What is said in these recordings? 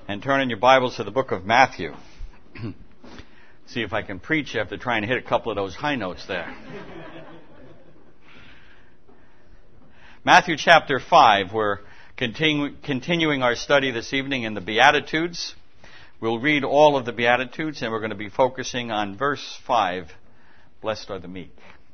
And turn in your Bibles to the book of Matthew. See if I can preach after trying to hit a couple of those high notes there. Matthew chapter 5, we're continuing our study this evening in the Beatitudes. We'll read all of the Beatitudes, and we're going to be focusing on verse 5, Blessed are the meek.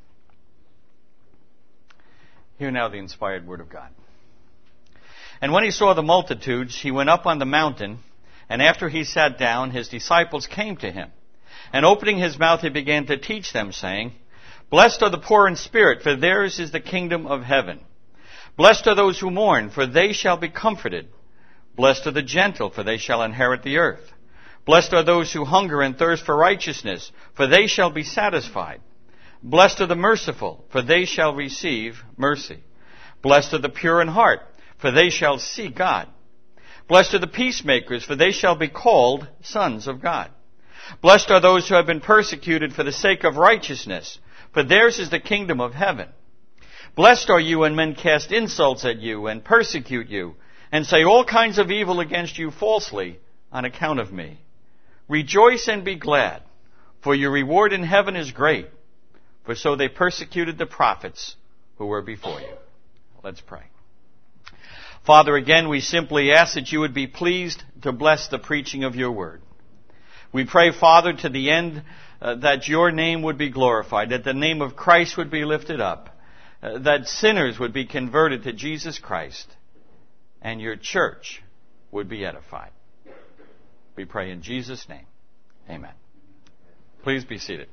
Hear now the inspired word of God. And when he saw the multitudes, he went up on the mountain, and after he sat down, his disciples came to him. And opening his mouth, he began to teach them, saying, Blessed are the poor in spirit, for theirs is the kingdom of heaven. Blessed are those who mourn, for they shall be comforted. Blessed are the gentle, for they shall inherit the earth. Blessed are those who hunger and thirst for righteousness, for they shall be satisfied. Blessed are the merciful, for they shall receive mercy. Blessed are the pure in heart, for they shall see God. Blessed are the peacemakers, for they shall be called sons of God. Blessed are those who have been persecuted for the sake of righteousness, for theirs is the kingdom of heaven. Blessed are you when men cast insults at you and persecute you, and say all kinds of evil against you falsely on account of me. Rejoice and be glad, for your reward in heaven is great, for so they persecuted the prophets who were before you. Let's pray. Father, again, we simply ask that you would be pleased to bless the preaching of your word. We pray, Father, to the end that your name would be glorified, that the name of Christ would be lifted up, that sinners would be converted to Jesus Christ, and your church would be edified. We pray in Jesus' name. Amen. Please be seated.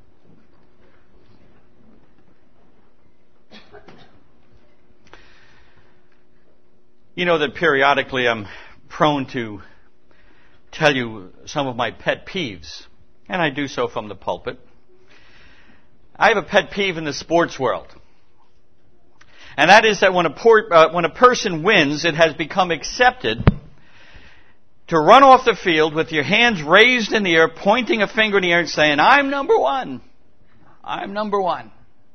You know that periodically I'm prone to tell you some of my pet peeves, and I do so from the pulpit. I have a pet peeve in the sports world, and that is that when a person wins, it has become accepted to run off the field with your hands raised in the air, pointing a finger in the air and saying, I'm number one. I'm number one.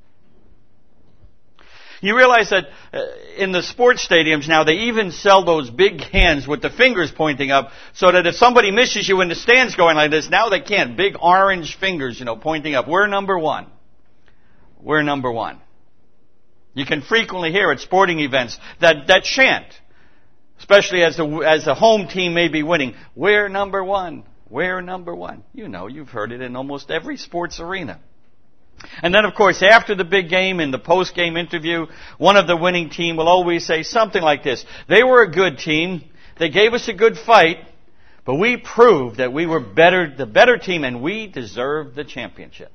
You realize that in the sports stadiums now, they even sell those big hands with the fingers pointing up, so that if somebody misses you in the stands going like this, now they can't. Big orange fingers, pointing up. We're number one. We're number one. You can frequently hear at sporting events that chant, especially as the home team may be winning, we're number one. We're number one. You've heard it in almost every sports arena. And then, of course, after the big game, in the post-game interview, one of the winning team will always say something like this. They were a good team. They gave us a good fight. But we proved that we were the better team, and we deserved the championship.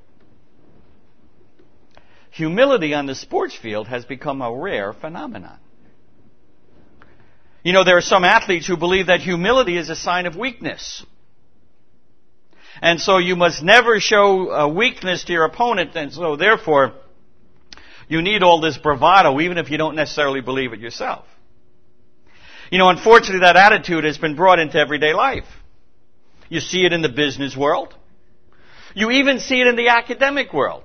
Humility on the sports field has become a rare phenomenon. There are some athletes who believe that humility is a sign of weakness. And so you must never show a weakness to your opponent, and so therefore you need all this bravado, even if you don't necessarily believe it yourself. Unfortunately, that attitude has been brought into everyday life. You see it in the business world. You even see it in the academic world.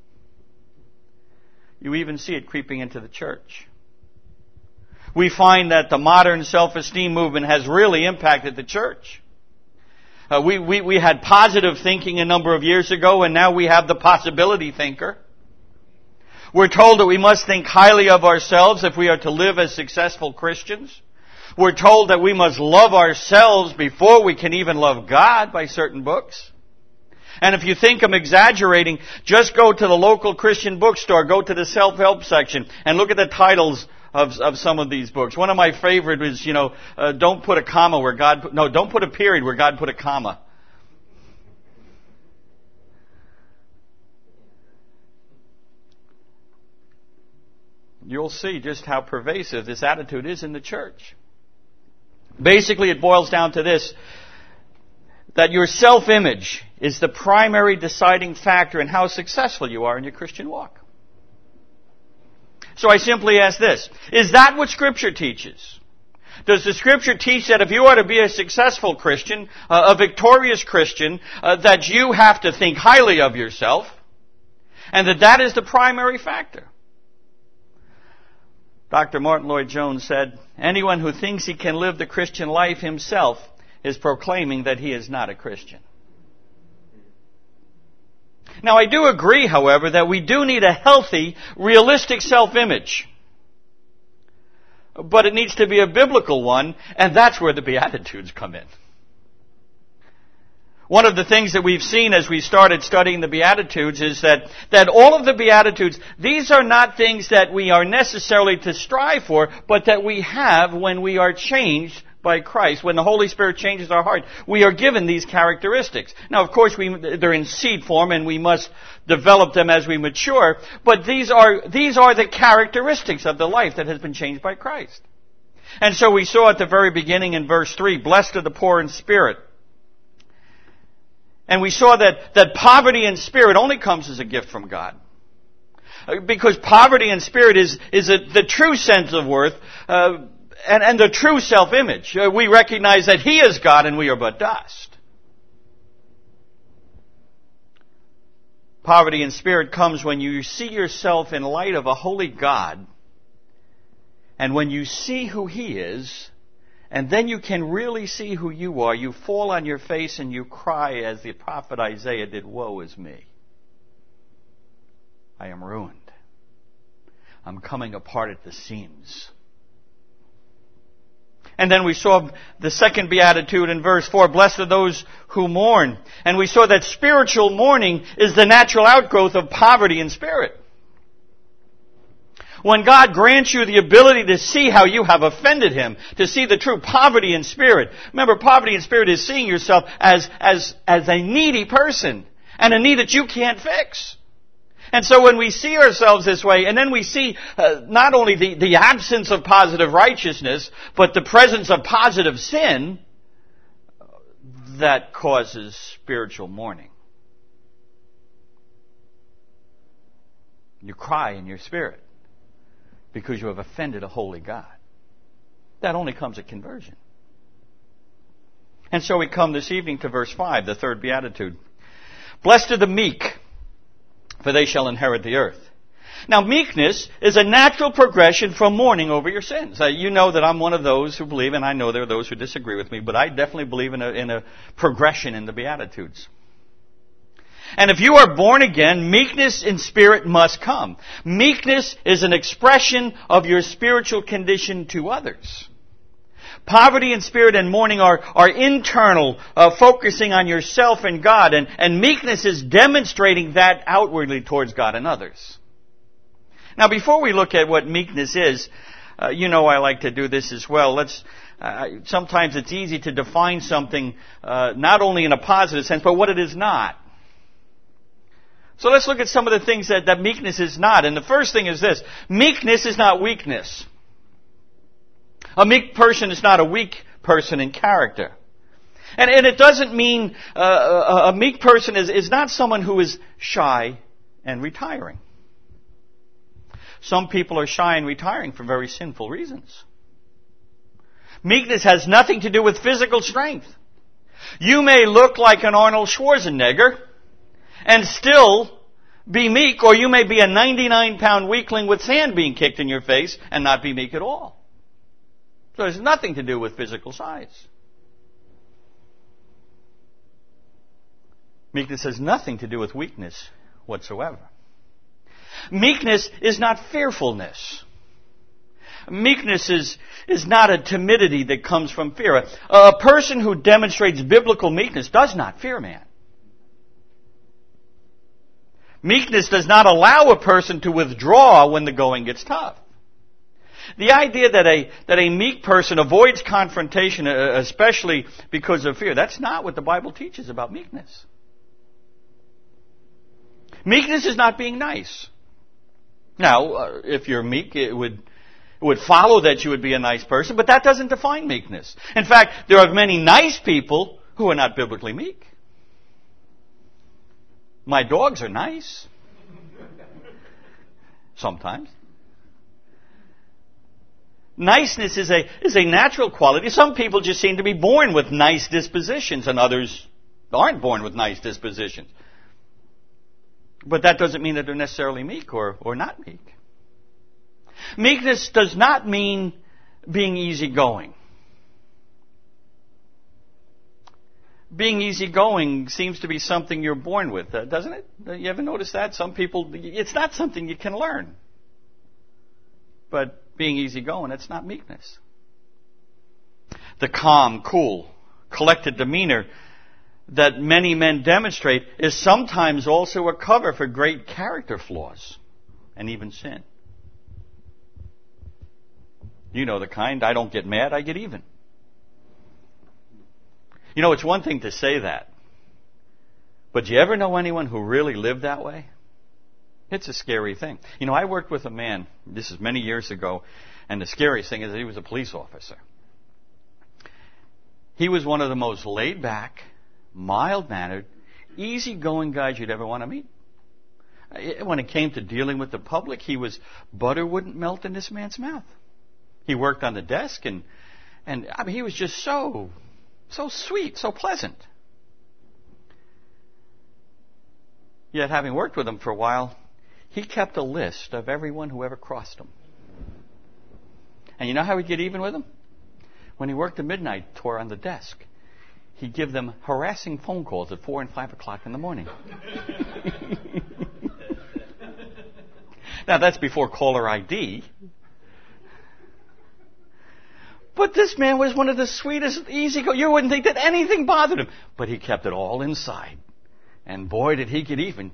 You even see it creeping into the church. We find that the modern self-esteem movement has really impacted the church. We had positive thinking a number of years ago, and now we have the possibility thinker. We're told that we must think highly of ourselves if we are to live as successful Christians. We're told that we must love ourselves before we can even love God by certain books. And if you think I'm exaggerating, just go to the local Christian bookstore, go to the self-help section, and look at the titles of some of these books. One of my favorite is, don't put a comma where don't put a period where God put a comma. You'll see just how pervasive this attitude is in the church. Basically, it boils down to this, that your self-image is the primary deciding factor in how successful you are in your Christian walk. So I simply ask this, is that what Scripture teaches? Does the Scripture teach that if you are to be a successful Christian, a victorious Christian, that you have to think highly of yourself, and that is the primary factor? Dr. Martin Lloyd-Jones said, anyone who thinks he can live the Christian life himself is proclaiming that he is not a Christian. Now, I do agree, however, that we do need a healthy, realistic self-image. But it needs to be a biblical one, and that's where the Beatitudes come in. One of the things that we've seen as we started studying the Beatitudes is that all of the Beatitudes, these are not things that we are necessarily to strive for, but that we have when we are changed by Christ. When the Holy Spirit changes our heart, we are given these characteristics. Now, of course, they're in seed form and we must develop them as we mature, but these are the characteristics of the life that has been changed by Christ. And so we saw at the very beginning in verse 3, blessed are the poor in spirit. And we saw that poverty in spirit only comes as a gift from God. Because poverty in spirit is the true sense of worth, and the true self-image. We recognize that He is God and we are but dust. Poverty in spirit comes when you see yourself in light of a holy God, and when you see who He is, and then you can really see who you are. You fall on your face and you cry as the prophet Isaiah did, woe is me. I am ruined. I'm coming apart at the seams. And then we saw the second beatitude in verse 4, blessed are those who mourn. And we saw that spiritual mourning is the natural outgrowth of poverty in spirit. When God grants you the ability to see how you have offended Him, to see the true poverty in spirit. Remember, poverty in spirit is seeing yourself as a needy person, and a need that you can't fix. And so when we see ourselves this way, and then we see not only the absence of positive righteousness, but the presence of positive sin, that causes spiritual mourning. You cry in your spirit because you have offended a holy God. That only comes at conversion. And so we come this evening to verse 5, the third beatitude. Blessed are the meek, for they shall inherit the earth. Now, meekness is a natural progression from mourning over your sins. You know that I'm one of those who believe, and I know there are those who disagree with me, but I definitely believe in a progression in the Beatitudes. And if you are born again, meekness in spirit must come. Meekness is an expression of your spiritual condition to others. Poverty in spirit and mourning are internal, focusing on yourself and God. And meekness is demonstrating that outwardly towards God and others. Now, before we look at what meekness is, you know I like to do this as well. Sometimes it's easy to define something not only in a positive sense, but what it is not. So let's look at some of the things that meekness is not. And the first thing is this. Meekness is not weakness. A meek person is not a weak person in character. And it doesn't mean a meek person is not someone who is shy and retiring. Some people are shy and retiring for very sinful reasons. Meekness has nothing to do with physical strength. You may look like an Arnold Schwarzenegger and still be meek, or you may be a 99-pound weakling with sand being kicked in your face and not be meek at all. So it has nothing to do with physical size. Meekness has nothing to do with weakness whatsoever. Meekness is not fearfulness. Meekness is not a timidity that comes from fear. A person who demonstrates biblical meekness does not fear man. Meekness does not allow a person to withdraw when the going gets tough. The idea that a meek person avoids confrontation, especially because of fear, that's not what the Bible teaches about meekness. Meekness is not being nice. Now, if you're meek, it would follow that you would be a nice person, but that doesn't define meekness. In fact, there are many nice people who are not biblically meek. My dogs are nice. Sometimes. Niceness is a natural quality. Some people just seem to be born with nice dispositions, and others aren't born with nice dispositions. But that doesn't mean that they're necessarily meek or not meek. Meekness does not mean being easygoing. being easygoing seems to be something you're born with, doesn't it? You ever notice that? Some people, it's not something you can learn. But being easygoing, it's not meekness. The calm, cool, collected demeanor that many men demonstrate is sometimes also a cover for great character flaws and even sin. You know the kind. I don't get mad, I get even. You know, it's one thing to say that. But do you ever know anyone who really lived that way? It's a scary thing. You know, I worked with a man, this is many years ago, and the scariest thing is that he was a police officer. He was one of the most laid-back, mild-mannered, easy-going guys you'd ever want to meet. When it came to dealing with the public, butter wouldn't melt in this man's mouth. He worked on the desk, and I mean, he was just so sweet, so pleasant. Yet, having worked with him for a while, he kept a list of everyone who ever crossed him. And you know how he'd get even with them? When he worked a midnight tour on the desk, he'd give them harassing phone calls at 4 and 5 o'clock in the morning. Now, that's before caller ID. But this man was one of the sweetest, you wouldn't think that anything bothered him. But he kept it all inside. And boy, did he get even.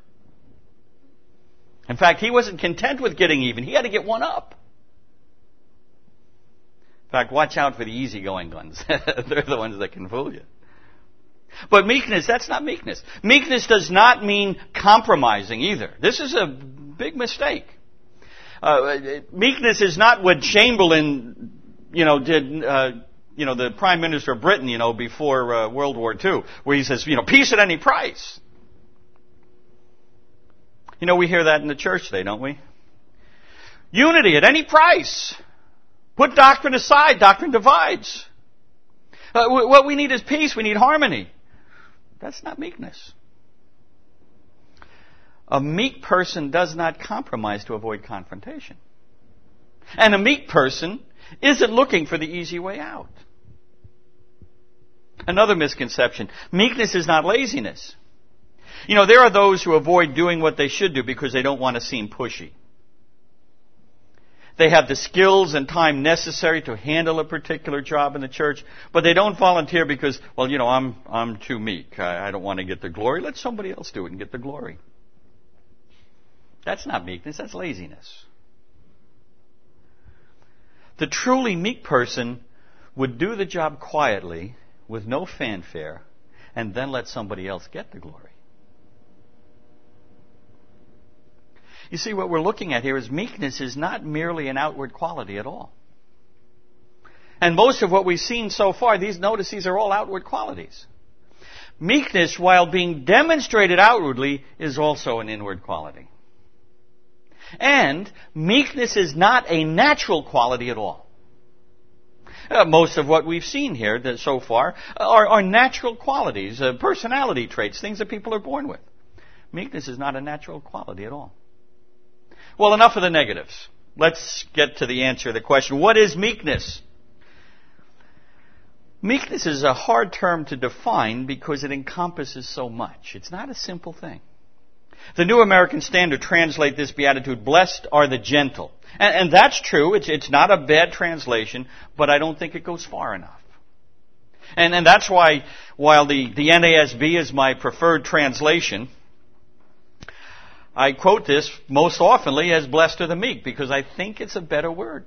In fact, he wasn't content with getting even. He had to get one up. In fact, watch out for the easygoing ones. They're the ones that can fool you. But meekness, that's not meekness. Meekness does not mean compromising either. This is a big mistake. Meekness is not what Chamberlain did, the Prime Minister of Britain, before World War II, where he says, peace at any price. We hear that in the church today, don't we? Unity at any price. Put doctrine aside. Doctrine divides. What we need is peace. We need harmony. That's not meekness. A meek person does not compromise to avoid confrontation. And a meek person isn't looking for the easy way out. Another misconception. Meekness is not laziness. There are those who avoid doing what they should do because they don't want to seem pushy. They have the skills and time necessary to handle a particular job in the church, but they don't volunteer because, I'm too meek. I don't want to get the glory. Let somebody else do it and get the glory. That's not meekness. That's laziness. The truly meek person would do the job quietly, with no fanfare, and then let somebody else get the glory. You see, what we're looking at here is meekness is not merely an outward quality at all. And most of what we've seen so far, these are all outward qualities. Meekness, while being demonstrated outwardly, is also an inward quality. And meekness is not a natural quality at all. Most of what we've seen here so far are natural qualities, personality traits, things that people are born with. Meekness is not a natural quality at all. Well, enough of the negatives. Let's get to the answer to the question, what is meekness? Meekness is a hard term to define because it encompasses so much. It's not a simple thing. The New American Standard translates this beatitude, blessed are the gentle. And that's true. It's not a bad translation, but I don't think it goes far enough. And that's why, while the NASB is my preferred translation, I quote this most oftenly as blessed are the meek, because I think it's a better word.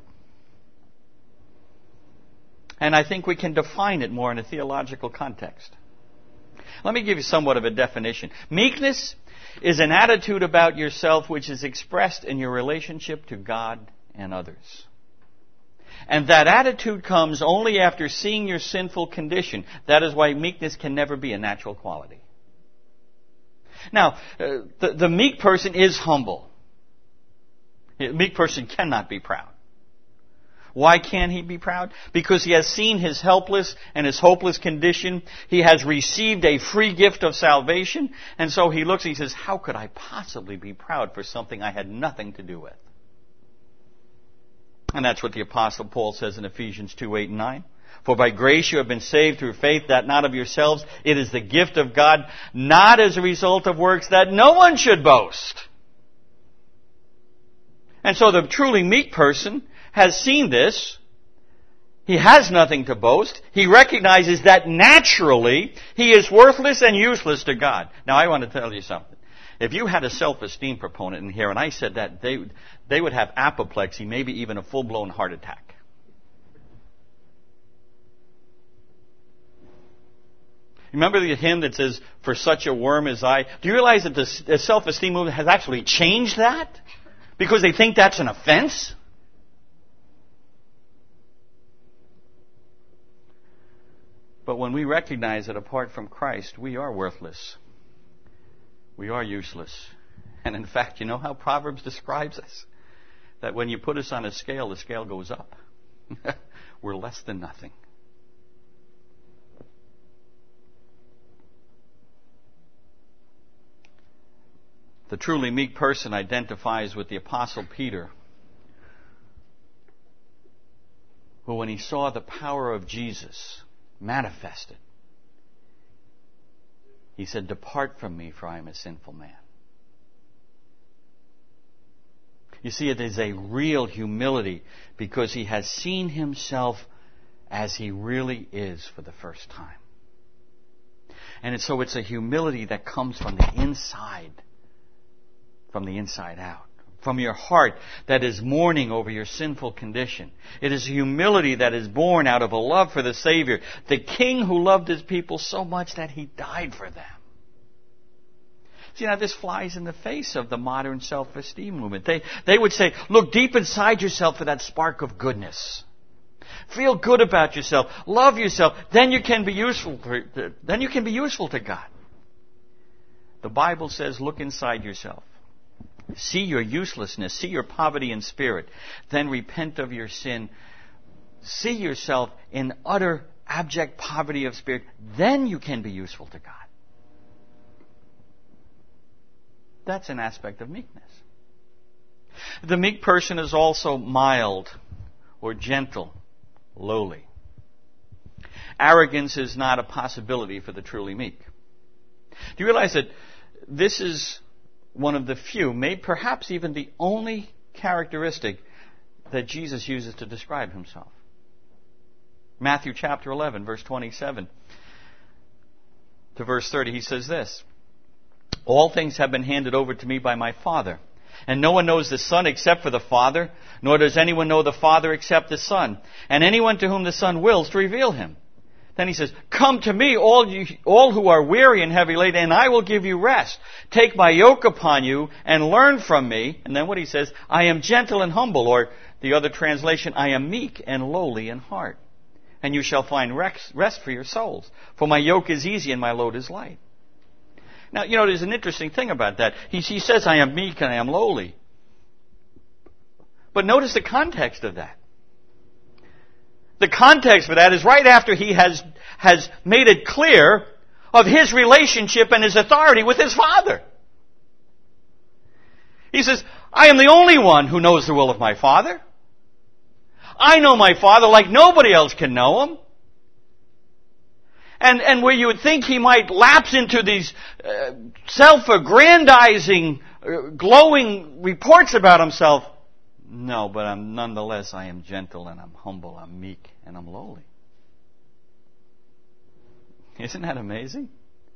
And I think we can define it more in a theological context. Let me give you somewhat of a definition. Meekness is an attitude about yourself which is expressed in your relationship to God and others. And that attitude comes only after seeing your sinful condition. That is why meekness can never be a natural quality. Now, the meek person is humble. A meek person cannot be proud. Why can't he be proud? Because he has seen his helpless and his hopeless condition. He has received a free gift of salvation. And so he looks and he says, how could I possibly be proud for something I had nothing to do with? And that's what the Apostle Paul says in Ephesians 2:8 and 9. For by grace you have been saved through faith, that not of yourselves. It is the gift of God, not as a result of works, that no one should boast. And so the truly meek person has seen this. He has nothing to boast. He recognizes that naturally he is worthless and useless to God. Now I want to tell you something. If you had a self-esteem proponent in here and I said that, they would have apoplexy, maybe even a full-blown heart attack. Remember the hymn that says, "For such a worm as I"? Do you realize that the self-esteem movement has actually changed that? Because they think that's an offense? But when we recognize that apart from Christ, we are worthless. We are useless. And in fact, you know how Proverbs describes us? That when you put us on a scale, the scale goes up. We're less than nothing. The truly meek person identifies with the Apostle Peter, who when he saw the power of Jesus manifested, he said, "Depart from me, for I am a sinful man." You see, it is a real humility because he has seen himself as he really is for the first time. And so it's a humility that comes from the inside out. From your heart that is mourning over your sinful condition. It is humility that is born out of a love for the Savior, the King who loved His people so much that He died for them. See, now this flies in the face of the modern self-esteem movement. They would say, look deep inside yourself for that spark of goodness. Feel good about yourself. Love yourself. Then you can be useful to God. The Bible says, look inside yourself. See your uselessness. See your poverty in spirit. Then repent of your sin. See yourself in utter, abject poverty of spirit. Then you can be useful to God. That's an aspect of meekness. The meek person is also mild or gentle, lowly. Arrogance is not a possibility for the truly meek. Do you realize that this is one of the few, maybe perhaps even the only characteristic that Jesus uses to describe Himself? Matthew chapter 11, verse 27 to verse 30, He says this, "All things have been handed over to me by my Father. And no one knows the Son except for the Father, nor does anyone know the Father except the Son, and anyone to whom the Son wills to reveal Him." Then He says, "Come to me, all who are weary and heavy laden, and I will give you rest. Take my yoke upon you and learn from me." And then what He says, "I am gentle and humble," or the other translation, "I am meek and lowly in heart. And you shall find rest for your souls. For my yoke is easy and my load is light." Now, you know, there's an interesting thing about that. He says, "I am meek and I am lowly." But notice the context of that. The context for that is right after He has made it clear of His relationship and His authority with His Father. He says, "I am the only one who knows the will of my Father. I know my Father like nobody else can know Him." And where you would think He might lapse into these self-aggrandizing, glowing reports about Himself, no, but nonetheless, I am gentle and I'm humble, I'm meek and I'm lowly. Isn't that amazing?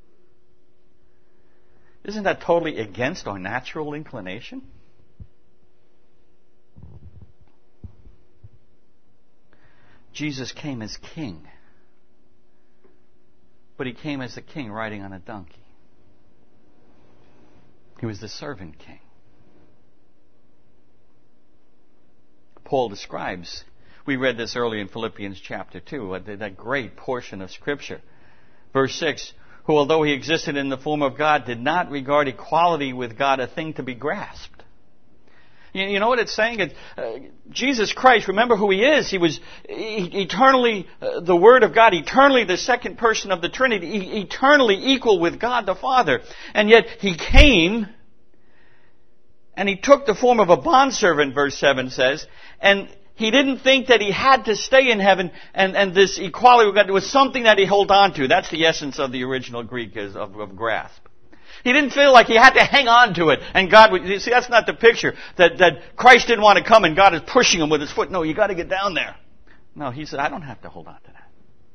Isn't that totally against our natural inclination? Jesus came as King. But He came as a king riding on a donkey. He was the servant king. Paul describes, we read this earlier in Philippians chapter 2, that great portion of Scripture. Verse 6, "Who although He existed in the form of God, did not regard equality with God a thing to be grasped." You know what it's saying? Jesus Christ, remember who He is. He was eternally the Word of God, eternally the second person of the Trinity, eternally equal with God the Father. And yet He came and He took the form of a bondservant, verse 7 says, and He didn't think that he had to stay in heaven, and this equality with God was something that he held on to. That's the essence of the original Greek of grasp. He didn't feel like he had to hang on to it, and God would, you see, that's not the picture, that Christ didn't want to come and God is pushing him with his foot. No, you got to get down there. No, he said, I don't have to hold on to that.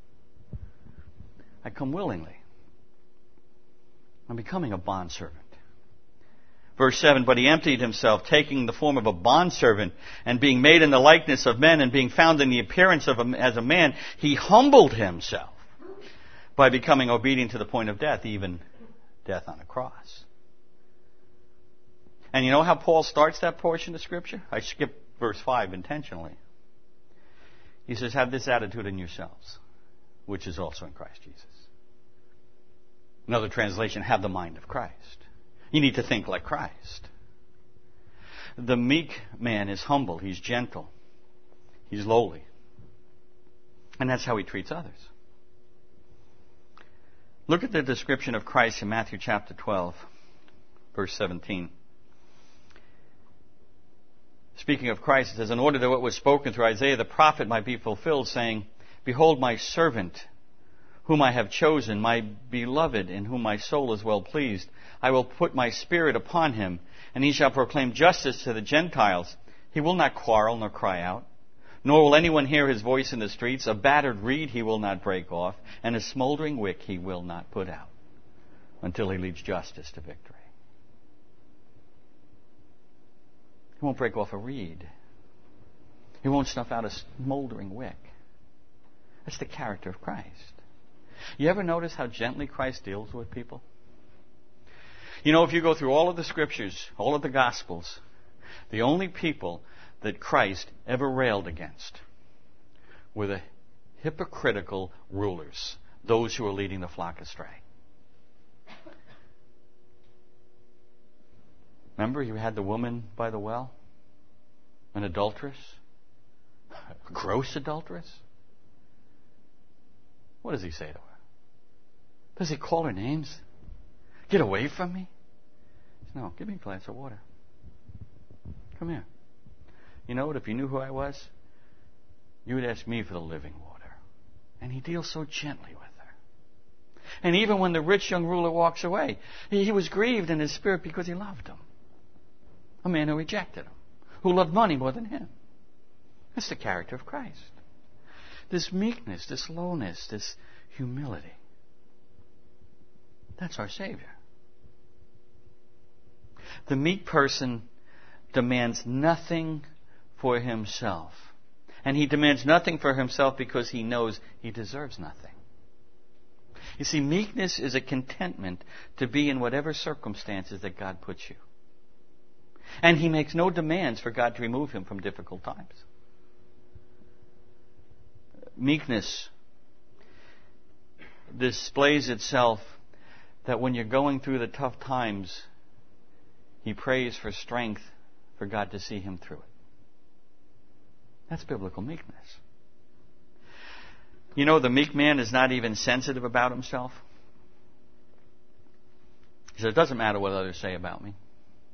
I come willingly. I'm becoming a bondservant. Verse 7, but he emptied himself, taking the form of a bondservant, and being made in the likeness of men, and being found in the appearance as a man, he humbled himself by becoming obedient to the point of death, even death on a cross. And you know how Paul starts that portion of Scripture? I skipped verse 5 intentionally. He says, have this attitude in yourselves, which is also in Christ Jesus. Another translation, have the mind of Christ. You need to think like Christ. The meek man is humble. He's gentle. He's lowly. And that's how he treats others. Look at the description of Christ in Matthew chapter 12, verse 17. Speaking of Christ, it says, in order that what was spoken through Isaiah the prophet might be fulfilled, saying, behold my servant, whom I have chosen, my beloved, in whom my soul is well pleased. I will put my spirit upon him, and he shall proclaim justice to the Gentiles. He will not quarrel nor cry out, nor will anyone hear his voice in the streets. A battered reed he will not break off, and a smoldering wick he will not put out, until he leads justice to victory. He won't break off a reed. He won't snuff out a smoldering wick. That's the character of Christ. You ever notice how gently Christ deals with people? You know, if you go through all of the Scriptures, all of the Gospels, the only people that Christ ever railed against were the hypocritical rulers, those who were leading the flock astray. Remember, you had the woman by the well, an adulteress, a gross adulteress. What does he say to her? Does he call her names? Get away from me? No, give me a glass of water. Come here. You know what? If you knew who I was, you would ask me for the living water. And he deals so gently with her. And even when the rich young ruler walks away, he was grieved in his spirit because he loved him. A man who rejected him, who loved money more than him. That's the character of Christ. This meekness, this lowness, this humility. That's our Savior. The meek person demands nothing for himself. And he demands nothing for himself because he knows he deserves nothing. You see, meekness is a contentment to be in whatever circumstances that God puts you. And he makes no demands for God to remove him from difficult times. Meekness displays itself that when you're going through the tough times, he prays for strength for God to see him through it. That's biblical meekness. You know, the meek man is not even sensitive about himself. He says, it doesn't matter what others say about me.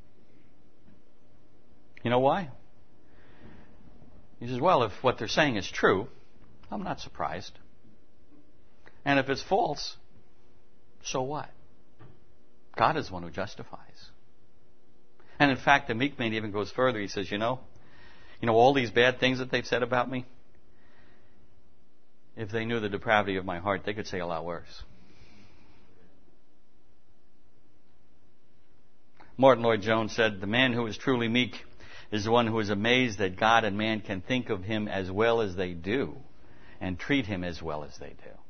You know why? He says, well, if what they're saying is true, I'm not surprised. And if it's false, so what? God is the one who justifies. And in fact, the meek man even goes further. He says, you know, all these bad things that they've said about me, if they knew the depravity of my heart, they could say a lot worse. Martin Lloyd-Jones said, the man who is truly meek is the one who is amazed that God and man can think of him as well as they do and treat him as well as they do.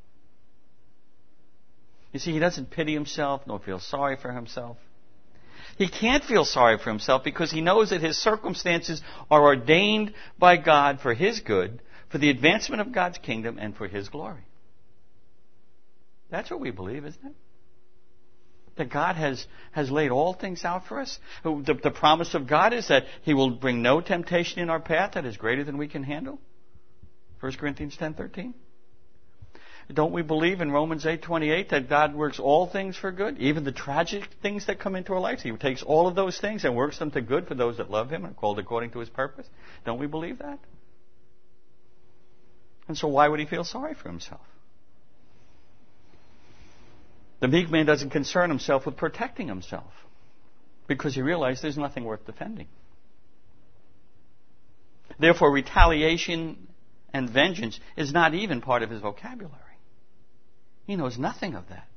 You see, he doesn't pity himself nor feel sorry for himself. He can't feel sorry for himself because he knows that his circumstances are ordained by God for his good, for the advancement of God's kingdom, and for his glory. That's what we believe, isn't it? That God has laid all things out for us. The promise of God is that he will bring no temptation in our path that is greater than we can handle. 1 Corinthians 10:13. Don't we believe in Romans 8:28 that God works all things for good, even the tragic things that come into our lives? He takes all of those things and works them to good for those that love him and are called according to his purpose. Don't we believe that? And so why would he feel sorry for himself? The meek man doesn't concern himself with protecting himself because he realized there's nothing worth defending. Therefore, retaliation and vengeance is not even part of his vocabulary. He knows nothing of that.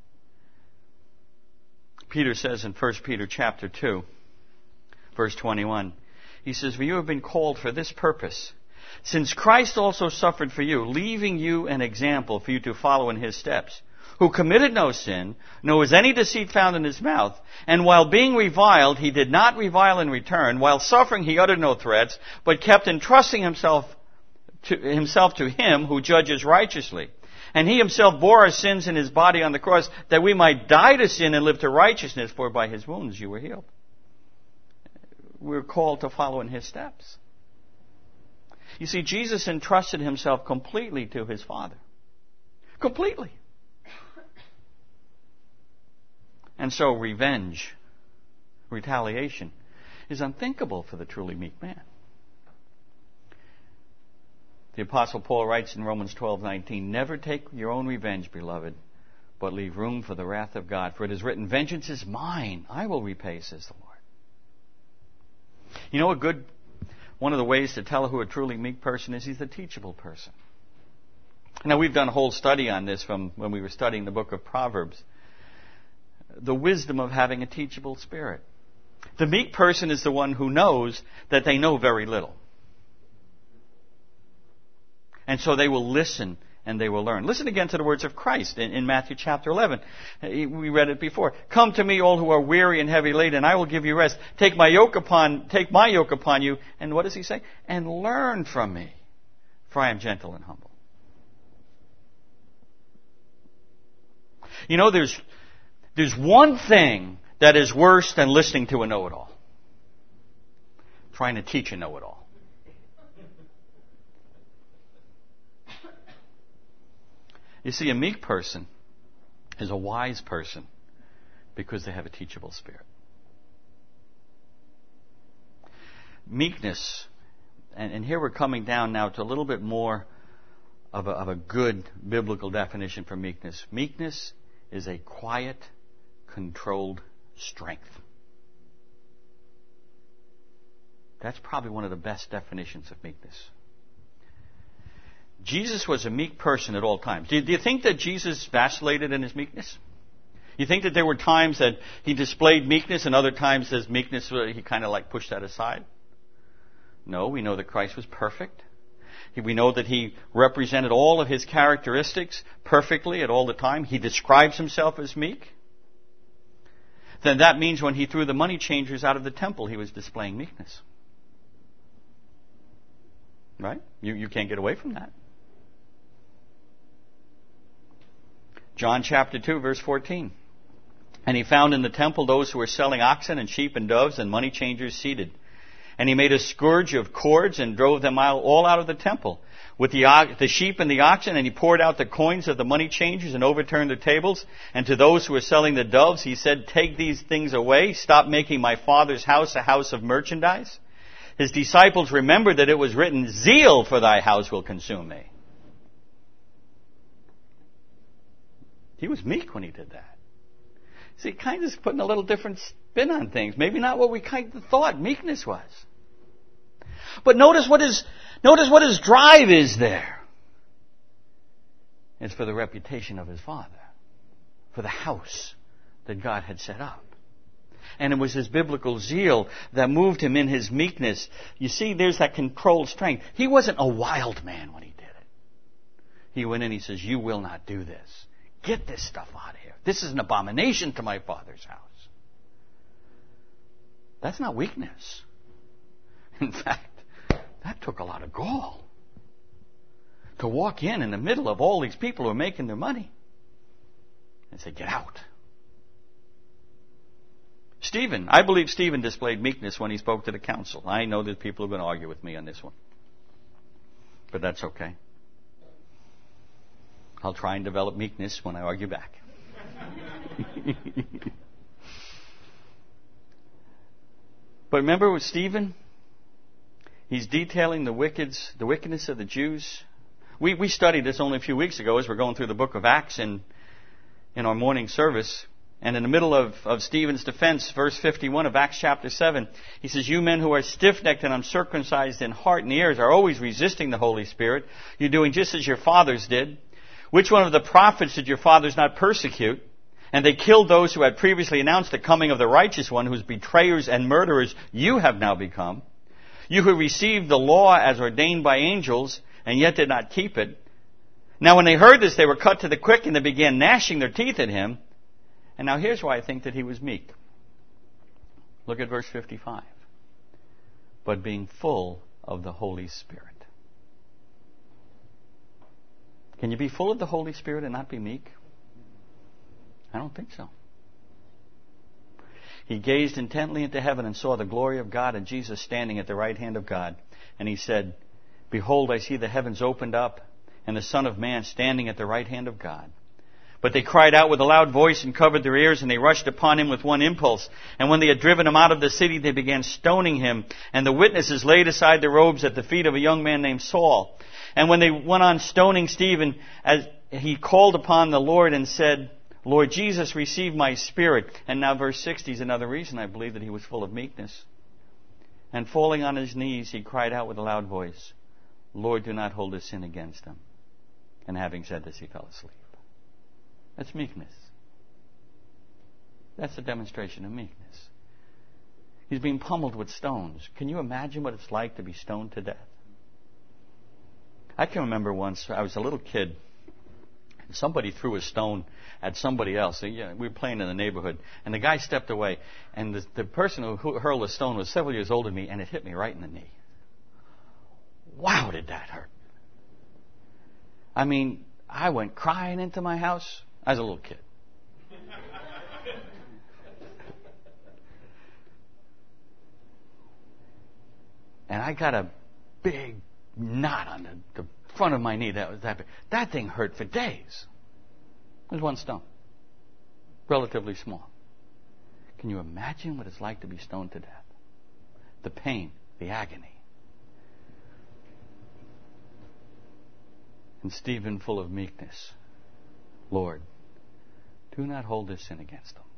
Peter says in 1 Peter chapter 2, verse 21, he says, "For you have been called for this purpose, since Christ also suffered for you, leaving you an example for you to follow in his steps, who committed no sin, nor was any deceit found in his mouth. And while being reviled, he did not revile in return. While suffering, he uttered no threats, but kept entrusting himself to him who judges righteously. And he himself bore our sins in his body on the cross, that we might die to sin and live to righteousness, for by his wounds you were healed." We're called to follow in his steps. You see, Jesus entrusted himself completely to his Father. Completely. And so revenge, retaliation, is unthinkable for the truly meek man. The Apostle Paul writes in Romans 12:19, "Never take your own revenge, beloved, but leave room for the wrath of God. For it is written, 'Vengeance is mine, I will repay,' says the Lord." You know, one of the ways to tell who a truly meek person is, he's a teachable person. Now, we've done a whole study on this from when we were studying the book of Proverbs. The wisdom of having a teachable spirit. The meek person is the one who knows that they know very little. And so they will listen and they will learn. Listen again to the words of Christ in Matthew chapter 11. We read it before. "Come to me, all who are weary and heavy laden, and I will give you rest. Take my yoke upon you." And what does he say? "And learn from me, for I am gentle and humble." You know, there's one thing that is worse than listening to a know-it-all. Trying to teach a know-it-all. You see, a meek person is a wise person because they have a teachable spirit. Meekness, and here we're coming down now to a little bit more of a good biblical definition for meekness. Meekness is a quiet, controlled strength. That's probably one of the best definitions of meekness. Jesus was a meek person at all times. Do you think that Jesus vacillated in his meekness? You think that there were times that he displayed meekness and other times his meekness, he kind of like pushed that aside? No, we know that Christ was perfect. We know that he represented all of his characteristics perfectly at all the time. He describes himself as meek. Then that means when he threw the money changers out of the temple, he was displaying meekness. Right? You can't get away from that. John chapter 2, verse 14. "And he found in the temple those who were selling oxen and sheep and doves and money changers seated. And he made a scourge of cords and drove them all out of the temple with the sheep and the oxen. And he poured out the coins of the money changers and overturned their tables. And to those who were selling the doves, he said, 'Take these things away. Stop making my Father's house a house of merchandise.' His disciples remembered that it was written, 'Zeal for thy house will consume me.'" He was meek when he did that. See, kind of putting a little different spin on things. Maybe not what we kind of thought meekness was. But notice what his drive is there. It's for the reputation of his Father, for the house that God had set up. And it was his biblical zeal that moved him in his meekness. You see, there's that controlled strength. He wasn't a wild man when he did it. He went in and he says, "You will not do this. Get this stuff out of here. This is an abomination to my Father's house." That's not weakness. In fact, that took a lot of gall. To walk in the middle of all these people who are making their money and say, "Get out." I believe Stephen displayed meekness when he spoke to the council. I know that people are going to argue with me on this one. But that's okay. I'll try and develop meekness when I argue back. But remember with Stephen? He's detailing the wickedness of the Jews. We studied this only a few weeks ago as we're going through the book of Acts in our morning service. And in the middle of Stephen's defense, verse 51 of Acts chapter 7, he says, "You men who are stiff-necked and uncircumcised in heart and ears are always resisting the Holy Spirit. You're doing just as your fathers did. Which one of the prophets did your fathers not persecute? And they killed those who had previously announced the coming of the righteous one, whose betrayers and murderers you have now become. You who received the law as ordained by angels, and yet did not keep it. Now when they heard this, they were cut to the quick, and they began gnashing their teeth at him." And now here's why I think that he was meek. Look at verse 55. "But being full of the Holy Spirit." Can you be full of the Holy Spirit and not be meek? I don't think so. "He gazed intently into heaven and saw the glory of God and Jesus standing at the right hand of God. And he said, 'Behold, I see the heavens opened up and the Son of Man standing at the right hand of God.' But they cried out with a loud voice and covered their ears, and they rushed upon him with one impulse. And when they had driven him out of the city, they began stoning him. And the witnesses laid aside their robes at the feet of a young man named Saul. And when they went on stoning Stephen, as he called upon the Lord and said, 'Lord Jesus, receive my spirit.'" And now verse 60 is another reason I believe that he was full of meekness. "And falling on his knees, he cried out with a loud voice, 'Lord, do not hold this sin against them.' And having said this, he fell asleep." That's meekness. That's a demonstration of meekness. He's being pummeled with stones. Can you imagine what it's like to be stoned to death? I can remember once, I was a little kid, and somebody threw a stone at somebody else. We were playing in the neighborhood, and the guy stepped away, and the person who hurled the stone was several years older than me, and it hit me right in the knee. Wow, did that hurt. I mean, I went crying into my house. I was a little kid. And I got a big knot on the front of my knee. That was that big. That thing hurt for days. It was one stone. Relatively small. Can you imagine what it's like to be stoned to death? The pain, the agony. And Stephen, full of meekness, "Lord, do not hold this sin against them."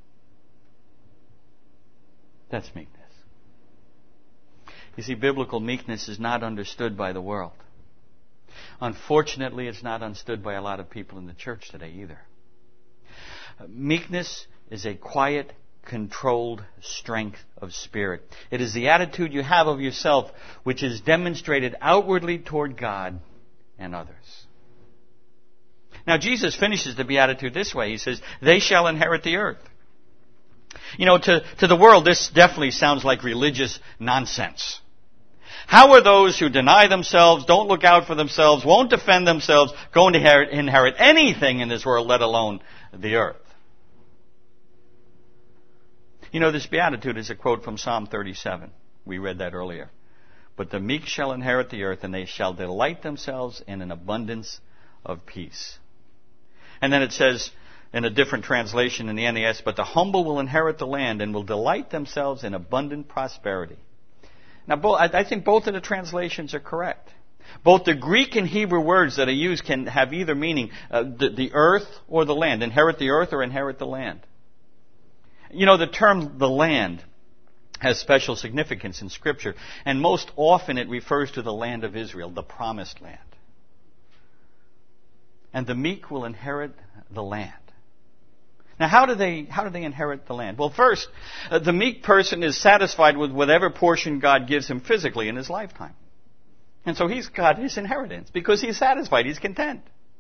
That's meekness. You see, biblical meekness is not understood by the world. Unfortunately, it's not understood by a lot of people in the church today either. Meekness is a quiet, controlled strength of spirit. It is the attitude you have of yourself which is demonstrated outwardly toward God and others. Now, Jesus finishes the Beatitude this way. He says, "They shall inherit the earth." You know, to the world, this definitely sounds like religious nonsense. How are those who deny themselves, don't look out for themselves, won't defend themselves, going to inherit anything in this world, let alone the earth? You know, this Beatitude is a quote from Psalm 37. We read that earlier. "But the meek shall inherit the earth, and they shall delight themselves in an abundance of peace." And then it says, in a different translation in the NAS, "But the humble will inherit the land and will delight themselves in abundant prosperity." Now, I think both of the translations are correct. Both the Greek and Hebrew words that are used can have either meaning, the earth or the land. Inherit the earth or inherit the land. You know, the term the land has special significance in Scripture, and most often it refers to the land of Israel, the promised land. And the meek will inherit the land. Now, how do they inherit the land? Well, first, the meek person is satisfied with whatever portion God gives him physically in his lifetime. And so he's got his inheritance because he's satisfied, he's content.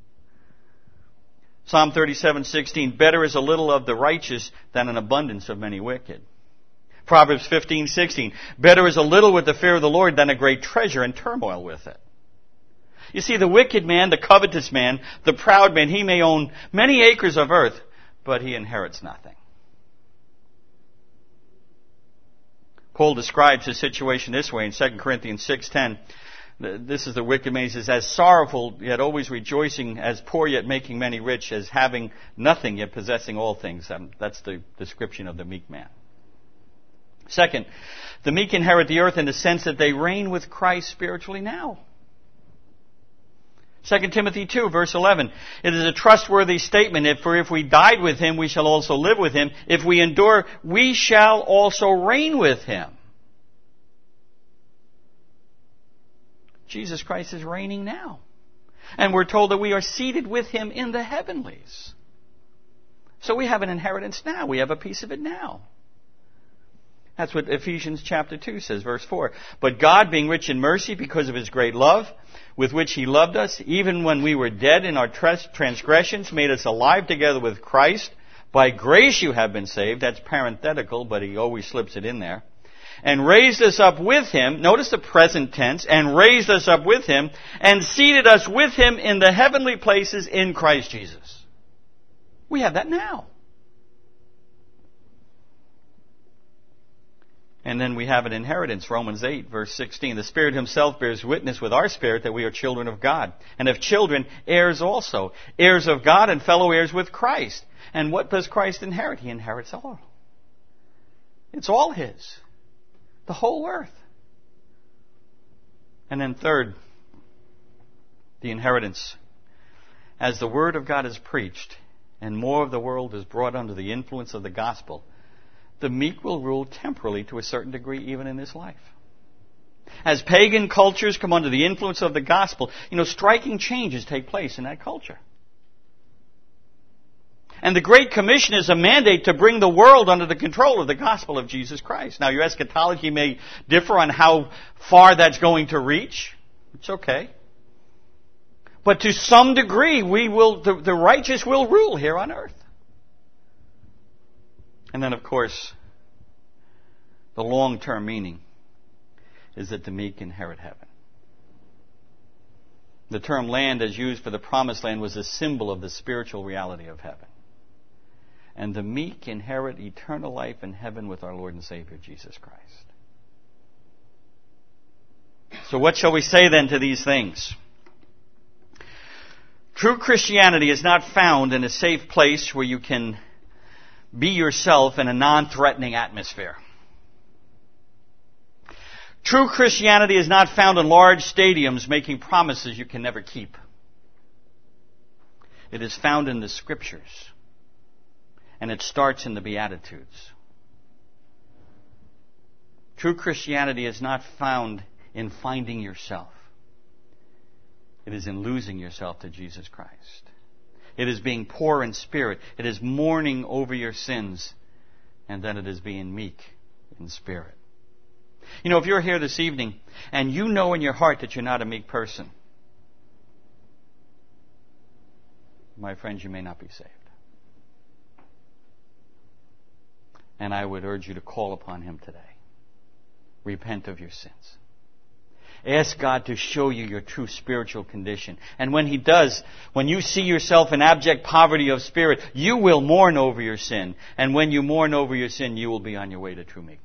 Psalm 37:16, "Better is a little of the righteous than an abundance of many wicked." Proverbs 15:16, "Better is a little with the fear of the Lord than a great treasure and turmoil with it." You see, the wicked man, the covetous man, the proud man, he may own many acres of earth, but he inherits nothing. Paul describes his situation this way in 2 Corinthians 6:10. This is the wicked man. He says, "As sorrowful, yet always rejoicing, as poor, yet making many rich, as having nothing, yet possessing all things." That's the description of the meek man. Second, the meek inherit the earth in the sense that they reign with Christ spiritually now. 2 Timothy 2, verse 11. It is a trustworthy statement. For if we died with him, we shall also live with him. If we endure, we shall also reign with him. Jesus Christ is reigning now. And we're told that we are seated with him in the heavenlies. So we have an inheritance now. We have a piece of it now. That's what Ephesians chapter 2 says, verse 4. But God, being rich in mercy because of his great love, with which he loved us, even when we were dead in our transgressions, made us alive together with Christ. By grace you have been saved. That's parenthetical, but he always slips it in there. And raised us up with him, notice the present tense, and raised us up with him, and seated us with him in the heavenly places in Christ Jesus. We have that now. And then we have an inheritance, Romans 8, verse 16. The Spirit himself bears witness with our spirit that we are children of God. And if children, heirs also. Heirs of God and fellow heirs with Christ. And what does Christ inherit? He inherits all. It's all his. The whole earth. And then third, the inheritance. As the Word of God is preached, and more of the world is brought under the influence of the gospel, the meek will rule temporally to a certain degree even in this life. As pagan cultures come under the influence of the gospel, striking changes take place in that culture. And the Great Commission is a mandate to bring the world under the control of the gospel of Jesus Christ. Now, your eschatology may differ on how far that's going to reach. It's okay. But to some degree, the righteous will rule here on earth. And then, of course, the long-term meaning is that the meek inherit heaven. The term land as used for the promised land was a symbol of the spiritual reality of heaven. And the meek inherit eternal life in heaven with our Lord and Savior, Jesus Christ. So what shall we say then to these things? True Christianity is not found in a safe place where you can be yourself in a non-threatening atmosphere. True Christianity is not found in large stadiums making promises you can never keep. It is found in the Scriptures. And it starts in the Beatitudes. True Christianity is not found in finding yourself. It is in losing yourself to Jesus Christ. It is being poor in spirit. It is mourning over your sins. And then it is being meek in spirit. If you're here this evening and you know in your heart that you're not a meek person, my friends, you may not be saved. And I would urge you to call upon him today. Repent of your sins. Ask God to show you your true spiritual condition. And when he does, when you see yourself in abject poverty of spirit, you will mourn over your sin. And when you mourn over your sin, you will be on your way to true meekness.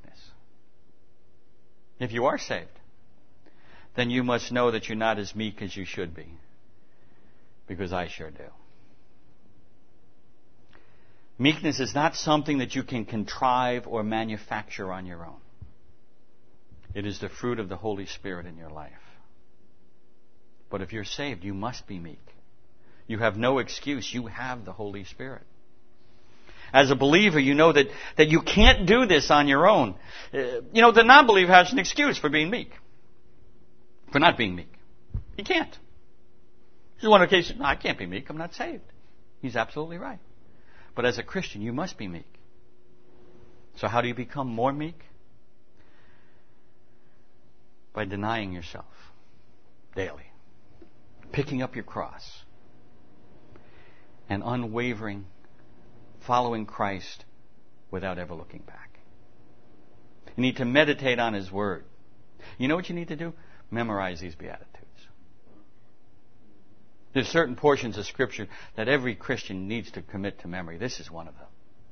If you are saved, then you must know that you're not as meek as you should be. Because I sure do. Meekness is not something that you can contrive or manufacture on your own. It is the fruit of the Holy Spirit in your life. But if you're saved, you must be meek. You have no excuse. You have the Holy Spirit. As a believer, you know that you can't do this on your own. The non-believer has an excuse for being meek. For not being meek. He can't. This is one of the cases, I can't be meek. I'm not saved. He's absolutely right. But as a Christian, you must be meek. So how do you become more meek? By denying yourself daily. Picking up your cross. And unwavering following Christ without ever looking back. You need to meditate on his word. You know what you need to do? Memorize these Beatitudes. There's certain portions of Scripture that every Christian needs to commit to memory. This is one of them.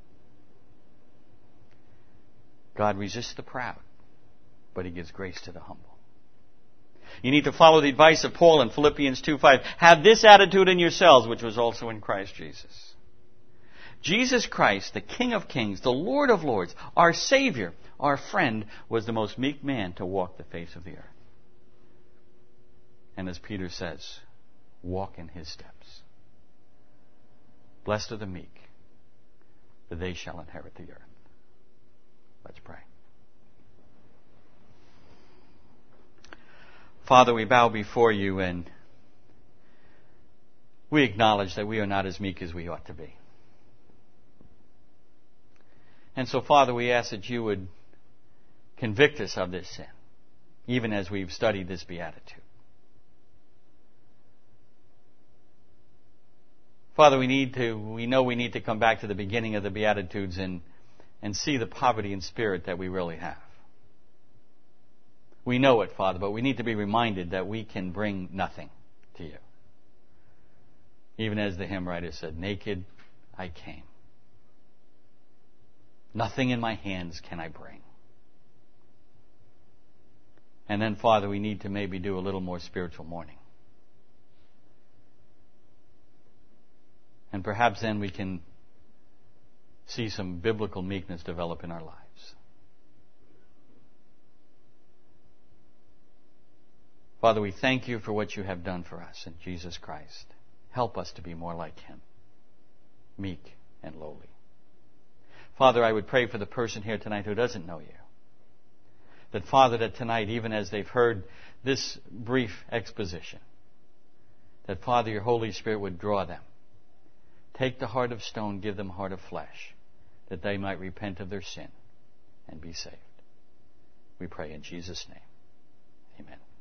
God resists the proud, but he gives grace to the humble. You need to follow the advice of Paul in Philippians 2:5. Have this attitude in yourselves, which was also in Christ Jesus. Jesus Christ, the King of Kings, the Lord of Lords, our Savior, our friend, was the most meek man to walk the face of the earth. And as Peter says, walk in His steps. Blessed are the meek, for they shall inherit the earth. Let's pray. Father, we bow before You and we acknowledge that we are not as meek as we ought to be. And so, Father, we ask that You would convict us of this sin, even as we've studied this beatitude. Father, we know we need to come back to the beginning of the Beatitudes and see the poverty in spirit that we really have. We know it, Father, but we need to be reminded that we can bring nothing to You. Even as the hymn writer said, naked I came. Nothing in my hands can I bring. And then, Father, we need to maybe do a little more spiritual mourning. And perhaps then we can see some biblical meekness develop in our lives. Father, we thank You for what You have done for us in Jesus Christ. Help us to be more like Him, meek and lowly. Father, I would pray for the person here tonight who doesn't know You. That, Father, that tonight, even as they've heard this brief exposition, that, Father, Your Holy Spirit would draw them. Take the heart of stone, give them a heart of flesh, that they might repent of their sin and be saved. We pray in Jesus' name. Amen.